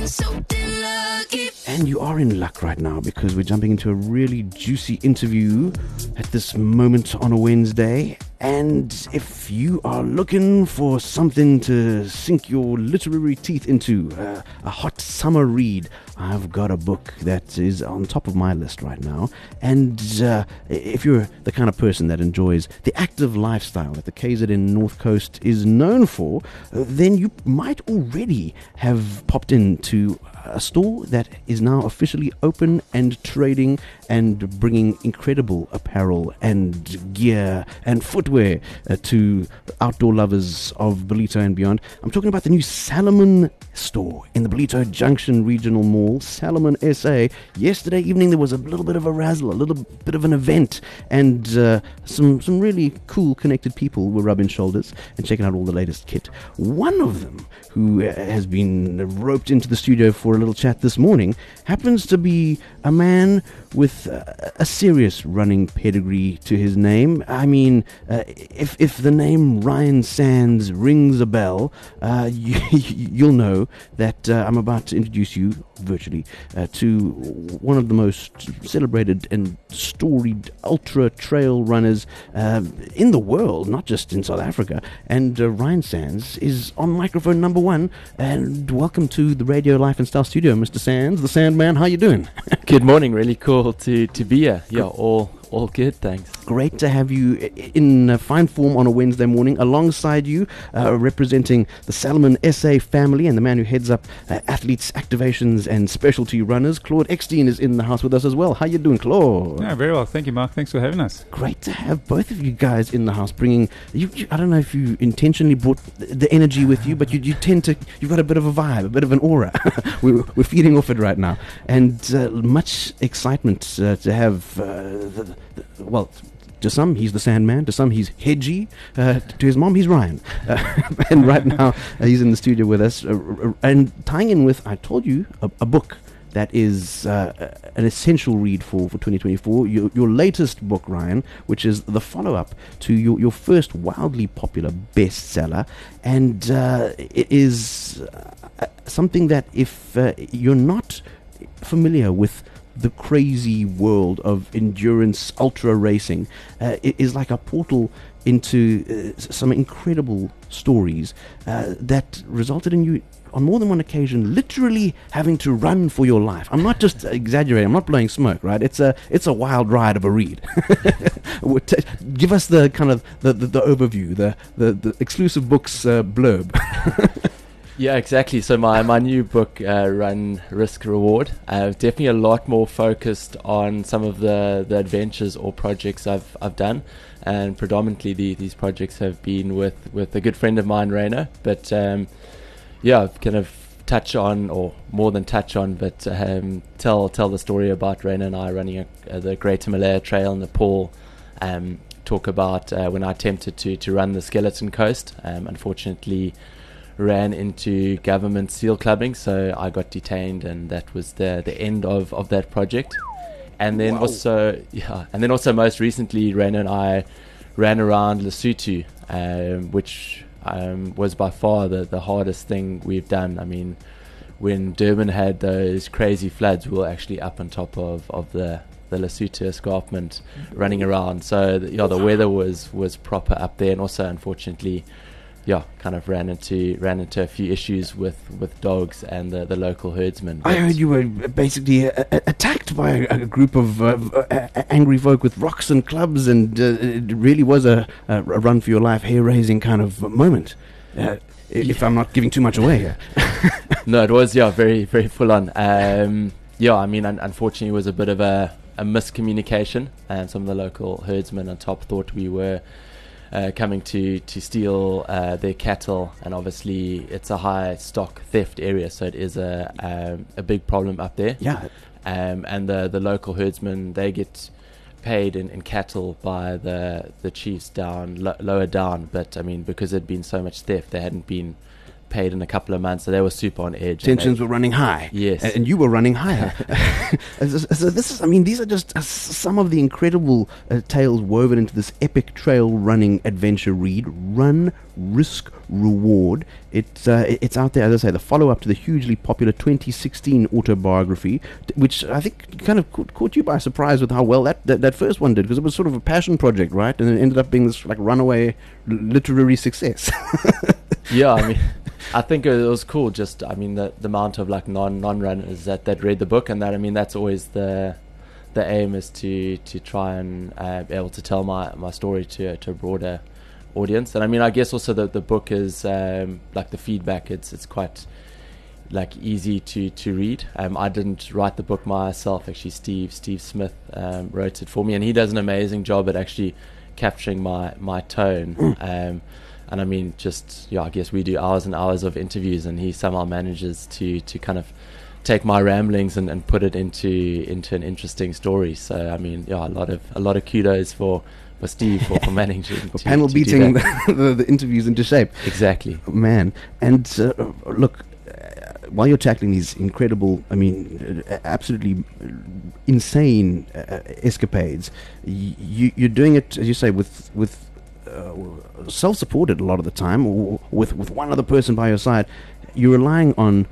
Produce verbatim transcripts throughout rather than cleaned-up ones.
And you are in luck right now because we're jumping into a really juicy interview at this moment on a Wednesday. And if you are looking for something to sink your literary teeth into, uh, a hot summer read, I've got a book that is on top of my list right now. And uh, if you're the kind of person that enjoys the active lifestyle that the K Z N North Coast is known for, uh, then you might already have popped into a store that is now officially open and trading and bringing incredible apparel and gear and footwear uh, to outdoor lovers of Ballito and beyond. I'm talking about the new Salomon store in the Ballito Junction Regional Mall, Salomon S A. Yesterday evening there was a little bit of a razzle, a little bit of an event, and uh, some, some really cool connected people were rubbing shoulders and checking out all the latest kit. One of them, who uh, has been roped into the studio for a little chat this morning, happens to be a man with uh, a serious running pedigree to his name. I mean, uh, if if the name Ryan Sands rings a bell, uh, you, you'll know that uh, I'm about to introduce you virtually uh, to one of the most celebrated and storied ultra trail runners uh, in the world, not just in South Africa. And uh, Ryan Sands is on microphone number one. And welcome to the Radio Life and Style studio, Mister Sands, the Sandman. How you doing? Good morning. Really cool to, to be here. Yeah, all all good, thanks. Great to have you in uh, fine form on a Wednesday morning. Alongside you, uh, representing the Salomon S A family and the man who heads up uh, athletes, activations and specialty runners, Claude Eckstein is in the house with us as well. How you doing, Claude? Yeah, very well. Thank you, Mark. Thanks for having us. Great to have both of you guys in the house. Bringing, you, you, I don't know if you intentionally brought the energy with you, but you, you tend to, you've got a bit of a vibe, a bit of an aura. we're, we're feeding off it right now. And uh, much excitement uh, to have, uh, the, the, well, to some, he's the Sandman. To some, he's Hedgie. Uh, to his mom, he's Ryan. Uh, and right now, uh, he's in the studio with us. Uh, and tying in with, I told you, a, a book that is uh, an essential read for, for twenty twenty-four. Your, your latest book, Ryan, which is the follow-up to your, your first wildly popular bestseller. And uh, it is uh, something that if uh, you're not familiar with the crazy world of endurance ultra racing, uh, it is like a portal into uh, some incredible stories uh, that resulted in you on more than one occasion literally having to run for your life. I'm not just exaggerating, I'm not blowing smoke, right? It's a it's a wild ride of a read. Give us the kind of the, the, the overview, the, the, the exclusive books uh, blurb. Yeah, exactly. So my, my new book, uh, Run, Risk, Reward, uh, definitely a lot more focused on some of the, the adventures or projects I've I've done, and predominantly the, these projects have been with, with a good friend of mine, Rainer. But um, yeah, kind of touch on, or more than touch on, but um, tell tell the story about Rainer and I running a, uh, the Great Himalaya Trail in Nepal. Um, talk about uh, when I attempted to to run the Skeleton Coast. Um, unfortunately, ran into government seal clubbing, so I got detained, and that was the the end of, of that project. And then wow. also, yeah, and then also most recently, Rainer and I ran around Lesotho, um, which um, was by far the, the hardest thing we've done. I mean, when Durban had those crazy floods, we were actually up on top of, of the the Lesotho escarpment, running around. So the, yeah, the weather was was proper up there, and also unfortunately, yeah, kind of ran into ran into a few issues with, with dogs and the, the local herdsmen. I heard you were basically uh, attacked by a, a group of uh, uh, angry folk with rocks and clubs, and uh, it really was a, a run for your life, hair-raising kind of moment. Uh, if yeah. I'm not giving too much away here. No, it was, yeah, very, very full on. Um, yeah, I mean, un- unfortunately, it was a bit of a, a miscommunication, and some of the local herdsmen on top thought we were Uh, coming to to steal uh, their cattle, and obviously it's a high stock theft area, so it is a um, a big problem up there. Yeah, um, and the the local herdsmen, they get paid in, in cattle by the the chiefs down lo- lower down, but I mean, because there'd been so much theft, they hadn't been paid in a couple of months, so they were super on edge. Tensions were running high. Yes. And you were running higher. so, so this is, I mean, these are just uh, some of the incredible uh, tales woven into this epic trail running adventure read, Run, Risk, Reward. It, uh, it's out there, as I say, the follow-up to the hugely popular twenty sixteen autobiography, which I think kind of caught, caught you by surprise with how well that, that, that first one did, because it was sort of a passion project, right? And it ended up being this like runaway l- literary success. Yeah, I mean, I think it was cool. Just, I mean, the, the amount of like non non runners that, that read the book, and that, I mean, that's always the the aim, is to to try and uh, be able to tell my, my story to to a broader audience. And I mean, I guess also the the book is um, like the feedback. It's it's quite like easy to to read. Um, I didn't write the book myself. Actually, Steve Steve Smith um, wrote it for me, and he does an amazing job at actually capturing my my tone. Um, And I mean, just, yeah, I guess we do hours and hours of interviews, and he somehow manages to, to kind of take my ramblings and, and put it into into an interesting story. So, I mean, yeah, a lot of a lot of kudos for, for Steve for, for managing for to, panel to beating do the, the, the interviews into shape. Exactly. Man. And uh, look, uh, while you're tackling these incredible, I mean, uh, absolutely insane uh, escapades, y- you, you're doing it, as you say, with with Uh, self-supported a lot of the time, or with with one other person by your side. You're relying on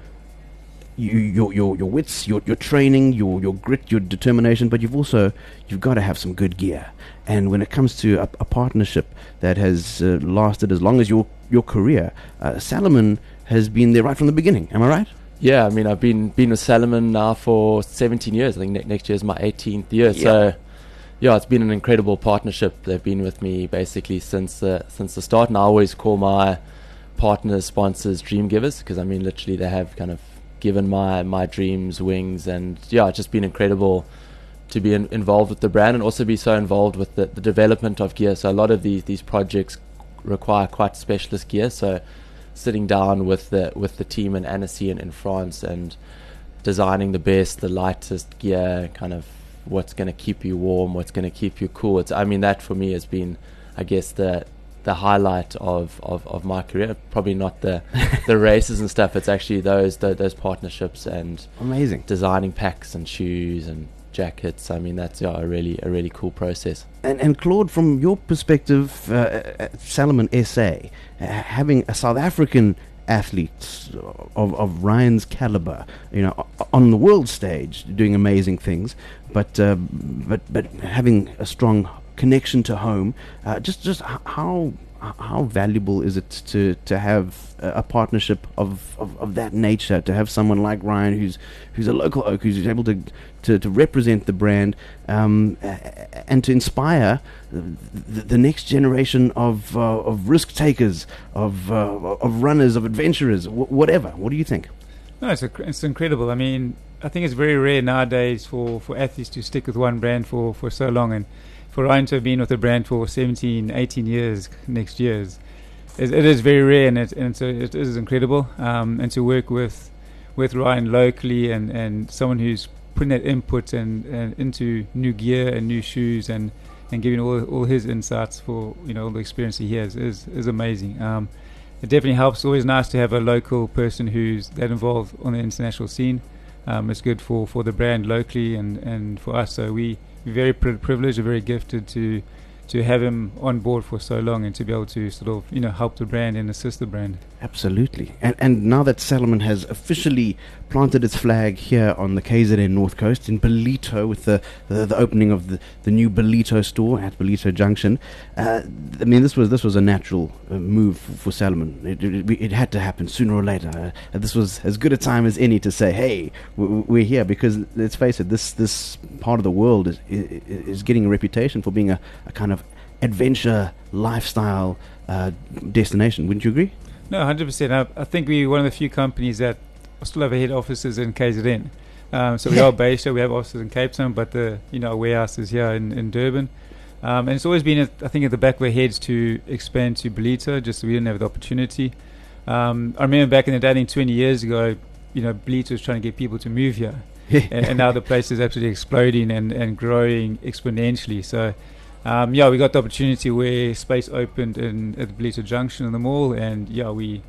you, your your your wits, your your training, your your grit, your determination, but you've also you've got to have some good gear. And when it comes to a, a partnership that has uh, lasted as long as your your career, uh, Salomon has been there right from the beginning. Am I right? Yeah, I mean, I've been been with Salomon now for seventeen years. I think ne- next year is my eighteenth year. Yeah. So. Yeah, it's been an incredible partnership. They've been with me basically since the since the start, and I always call my partners, sponsors, dream givers, because I mean, literally, they have kind of given my my dreams wings, and yeah, it's just been incredible to be in, involved with the brand, and also be so involved with the, the development of gear. So a lot of these these projects require quite specialist gear. So sitting down with the with the team in Annecy and in France, and designing the best, the lightest gear, kind of what's going to keep you warm, what's going to keep you cool. It's, I mean, that for me has been, I guess, the the highlight of, of, of my career. Probably not the the races and stuff. It's actually those the, those partnerships and Amazing. designing packs and shoes and jackets. I mean, that's yeah, a really a really cool process. And, and Claude, from your perspective, uh, uh, Salomon S A, uh, having a South African athlete of, of Ryan's caliber, you know, on the world stage, doing amazing things, but uh, but but having a strong connection to home, uh, just just h- how how valuable is it to to have a, a partnership of, of, of that nature, to have someone like Ryan who's who's a local oak, who's able to to, to represent the brand, um, uh, and to inspire the, the next generation of uh, of risk takers, of uh, of runners, of adventurers, w- whatever. What do you think? No, it's, a, it's incredible. I mean, I think it's very rare nowadays for, for athletes to stick with one brand for, for so long, and for Ryan to have been with the brand for seventeen, eighteen years next year is, is it is very rare, and it and so it is incredible. Um, and to work with with Ryan locally, and, and someone who's putting that input and, and into new gear and new shoes, and, and giving all all his insights for, you know, all the experience he has is is amazing. Um, it definitely helps. It's always nice to have a local person who's that involved on the international scene. Um, it's good for, for the brand locally and, and for us. So we we're very pri- privileged, we're very gifted to to have him on board for so long, and to be able to sort of, you know, help the brand and assist the brand. Absolutely. And and now that Salomon has officially planted its flag here on the K Z N North Coast in Ballito, with the, the, the opening of the, the new Ballito store at Ballito Junction, uh, I mean, this was this was a natural uh, move for, for Salomon. It, it, it had to happen sooner or later. Uh, this was as good a time as any to say, hey, w- we're here, because let's face it, this this part of the world is is, is getting a reputation for being a, a kind of adventure lifestyle uh, destination. Wouldn't you agree? No, one hundred percent. I, I think we're one of the few companies that still have head offices in K Z N. Um, so we are based here. We have offices in Cape Town, but the you know warehouse is here in, in Durban. Um, and it's always been, at, I think, at the back of our heads to expand to Ballito, just so we didn't have the opportunity. Um, I remember back in the day, I think twenty years ago, you know, Ballito was trying to get people to move here. and, and now the place is absolutely exploding and, and growing exponentially. So, um, yeah, we got the opportunity where space opened in at the Ballito Junction in the mall, and yeah, we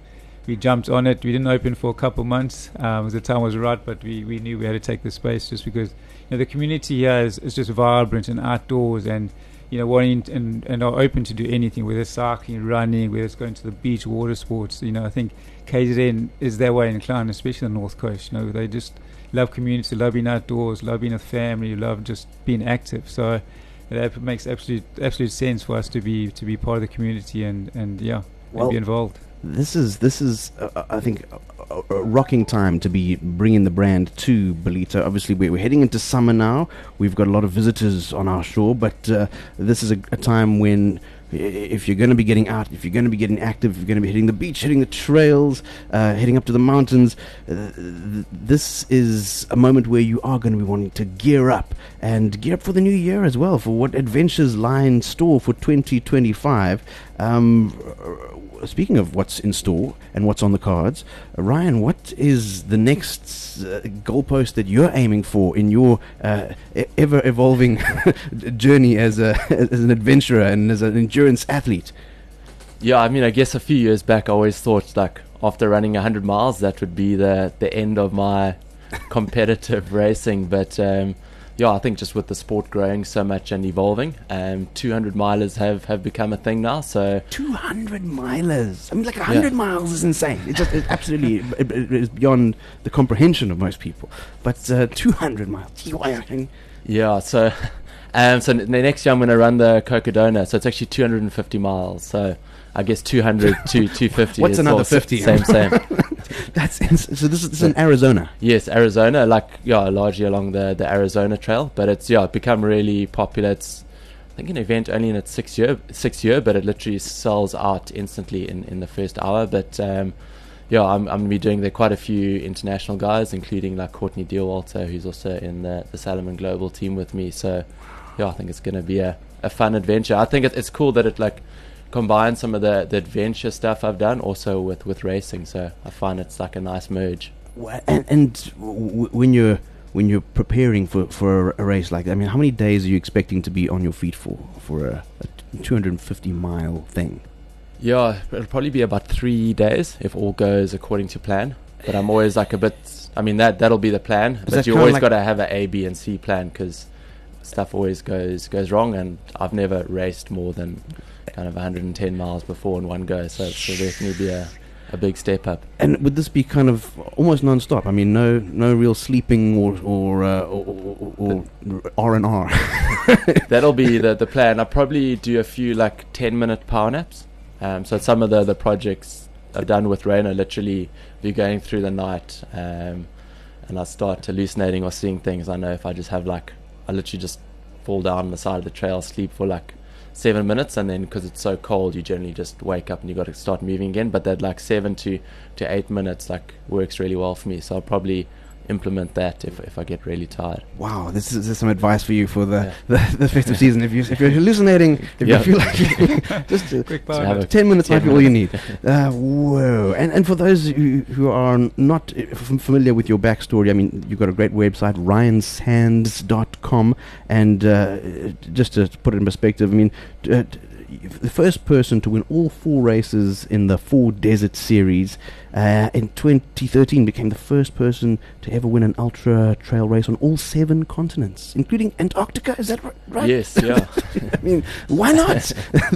we jumped on it. We didn't open for a couple months um, as the time was right, but we, we knew we had to take the space just because you know the community here is, is just vibrant and outdoors and you know wanting and, and are open to do anything, whether it's cycling, running, whether it's going to the beach, water sports. You know, I think K Z N is that way inclined, especially on the North Coast. You know, they just love community, love being outdoors, love being with family, love just being active. So that makes absolute absolute sense for us to be to be part of the community and and yeah, well, and be involved. This is this is uh, I think a, a rocking time to be bringing the brand to Ballito. Obviously, we're, we're heading into summer now. We've got a lot of visitors on our shore, but uh, this is a, a time when if you're going to be getting out, if you're going to be getting active, if you're going to be hitting the beach, hitting the trails, uh, heading up to the mountains, uh, th- this is a moment where you are going to be wanting to gear up and gear up for the new year as well, for what adventures lie in store for twenty twenty-five. Um, speaking of what's in store and what's on the cards, uh, Ryan, what is the next uh, goalpost that you're aiming for in your uh, e- ever-evolving journey as a as an adventurer and as an endurance athlete? Yeah, I mean, I guess a few years back, I always thought like after running one hundred miles, that would be the the end of my competitive racing. But um, yeah, I think just with the sport growing so much and evolving, um, two hundred milers have, have become a thing now. So two hundred milers. I mean, like one hundred Yeah. miles is insane. It's just it's absolutely it, it is beyond the comprehension of most people. But uh, two hundred miles. Gee, why I- yeah, so um, so n- the next year I'm going to run the Cocodona. So it's actually two hundred fifty miles. So I guess two hundred to two fifty. What's is another also fifty? Same, same. That's ins- so. This is, this is in Arizona. Yes, Arizona, like yeah, largely along the, the Arizona Trail, but it's yeah, become really popular. It's I think an event only in its sixth year, sixth year, but it literally sells out instantly in, in the first hour. But um, yeah, I'm I'm gonna be doing there quite a few international guys, including like Courtney Deerwalter, who's also in the, the Salomon Global team with me. So yeah, I think it's gonna be a, a fun adventure. I think it, it's cool that it like combine some of the, the adventure stuff I've done also with, with racing, so I find it's like a nice merge. Wha- And, and w- when you're when you're preparing for, for a, a race like that, I mean, how many days are you expecting to be on your feet for for a, a two hundred fifty mile thing? Yeah, it'll probably be about three days if all goes according to plan. But I'm always like a bit. I mean that that'll be the plan, Is but that you kinda always like- got to have an A, B, and C plan because stuff always goes goes wrong. And I've never raced more than kind of one hundred ten miles before in one go, so it'll definitely be a, a big step up. And would this be kind of almost non-stop? I mean, no no real sleeping or or uh, or, or, or R and R. That'll be the the plan. I'll probably do a few like ten minute power naps. Um, so some of the the projects I've done with Rain are literally be going through the night, um, and I start hallucinating or seeing things. I know if I just have like I literally just fall down on the side of the trail, sleep for like seven minutes, and then because it's so cold, you generally just wake up and you got to start moving again. But that like seven to to eight minutes like works really well for me. So I'll probably implement that if if I get really tired. Wow, this is, this is some advice for you for the, Yeah. the, the festive season. If you if you're hallucinating, if Yeah. you feel like just uh, Quick So power have nap. a ten minutes might ten be all you minutes. need. Uh, whoa! And and for those who, who are not uh, f- familiar with your backstory, I mean, you've got a great website, ryan sands dot com, and uh, just to put it in perspective, I mean, uh, the first person to win all four races in the Four Desert Series uh, in twenty thirteen became the first person to ever win an ultra trail race on all seven continents, including Antarctica. Is that ri- right? Yes, yeah. I mean, why not?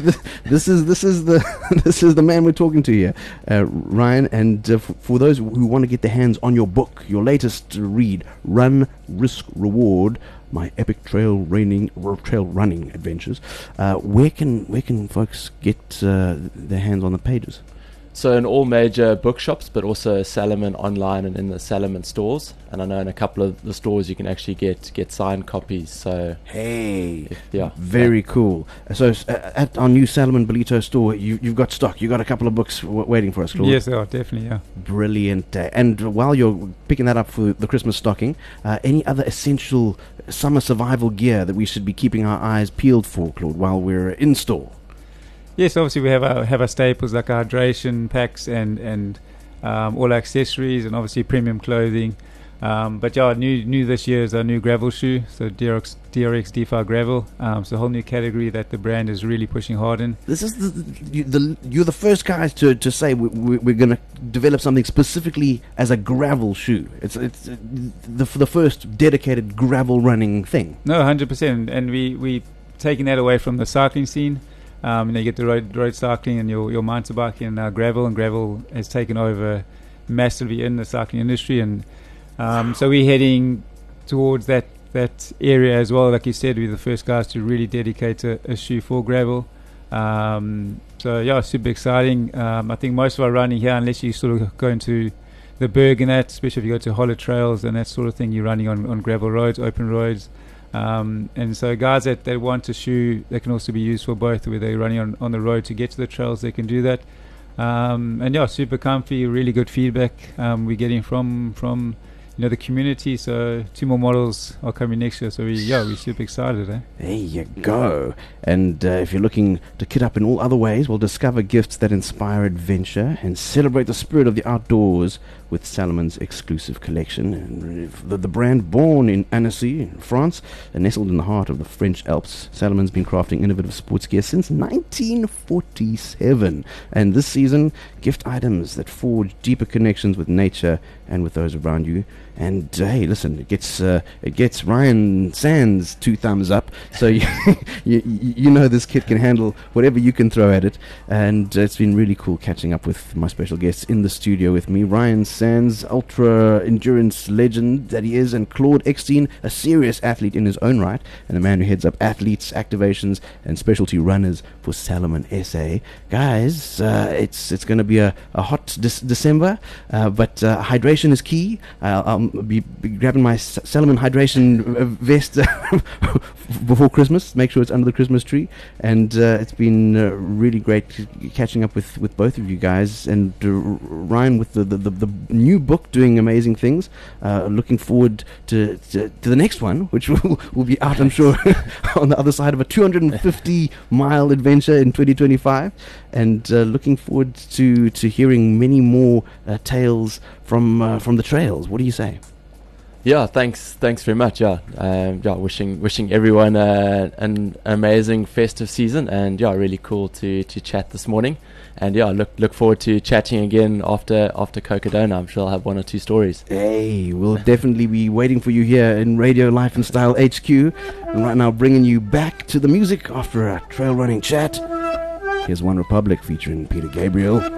this is this is the this is the man we're talking to here, uh, Ryan. And uh, f- for those who want to get their hands on your book, your latest read, Run, Risk, Reward: My Epic Trail Running Trail Running Adventures, uh, where can where can folks get uh, their hands on the pages? So in all major bookshops, but also Salomon online and in the Salomon stores. And I know in a couple of the stores you can actually get get signed copies. So Hey, if, yeah, very cool. Uh, So s- uh, at our new Salomon Ballito store, you, you've got stock. You've got a couple of books w- waiting for us, Claude. Yes, they are definitely. Yeah. Brilliant. Uh, and while you're picking that up for the Christmas stocking, uh, any other essential summer survival gear that we should be keeping our eyes peeled for, Claude, while we're in store? Yes, obviously we have our have our staples like our hydration packs and and um, all our accessories and obviously premium clothing. Um, but yeah, new new this year is our new gravel shoe, so D R X D R X DeFi Gravel. Um, it's a whole new category that the brand is really pushing hard in. This is the, you, the you're the first guys to, to say we, we, we're going to develop something specifically as a gravel shoe. It's it's uh, the the first dedicated gravel running thing. No, one hundred percent, and we we taking that away from the cycling scene. Um, you know, you get the road road cycling and your your mountain biking and uh, gravel, and gravel has taken over massively in the cycling industry, and Um, so we're heading towards that, that area as well. Like you said, we're the first guys to really dedicate a, a shoe for gravel. Um, so yeah, super exciting. Um, I think most of our running here, unless you sort of go into the Berg and that, especially if you go to Hollow Trails and that sort of thing, you're running on, on gravel roads, open roads. Um, and so guys that, that want a shoe that can also be used for both, where they're running on, on the road to get to the trails, they can do that. Um, and yeah, super comfy, really good feedback um, we're getting from from you know the community. So two more models are coming next year. So we yeah we're super excited. Eh? There you go. And uh, if you're looking to kit up in all other ways, well, discover gifts that inspire adventure and celebrate the spirit of the outdoors with Salomon's exclusive collection. And the, the brand, born in Annecy, in France, and nestled in the heart of the French Alps, Salomon's been crafting innovative sports gear since nineteen forty-seven. And this season, gift items that forge deeper connections with nature and with those around you. And uh, hey, listen, it gets uh, it gets Ryan Sands two thumbs up. So you, you you know this kit can handle whatever you can throw at it. And uh, it's been really cool catching up with my special guests in the studio with me, Ryan Sands, ultra endurance legend that he is, and Claude Eckstein, a serious athlete in his own right, and the man who heads up athletes, activations, and specialty runners for Salomon S A. Guys, uh, it's it's going to be a, a hot dis- December, uh, but uh, hydration is key. Uh, I'll be, be grabbing my S- Salomon hydration uh, vest before Christmas. Make sure it's under the Christmas tree. And uh, it's been uh, really great c- catching up with, with both of you guys. And uh, Ryan with the, the, the, the new book doing amazing things. Uh, looking forward to, to to the next one, which will, will be out, I'm sure, on the other side of a two hundred fifty mile adventure in twenty twenty-five. And uh, looking forward to, to hearing many more uh, tales from uh, from the trails. What do you say? Yeah, thanks, thanks very much. Yeah, um, yeah, wishing wishing everyone uh, an amazing festive season, and yeah, really cool to, to chat this morning, and yeah, look look forward to chatting again after after Cocodona. I'm sure I'll have one or two stories. Hey, we'll definitely be waiting for you here in Radio Life and Style H Q, and right now bringing you back to the music after a trail running chat. Here's One Republic featuring Peter Gabriel.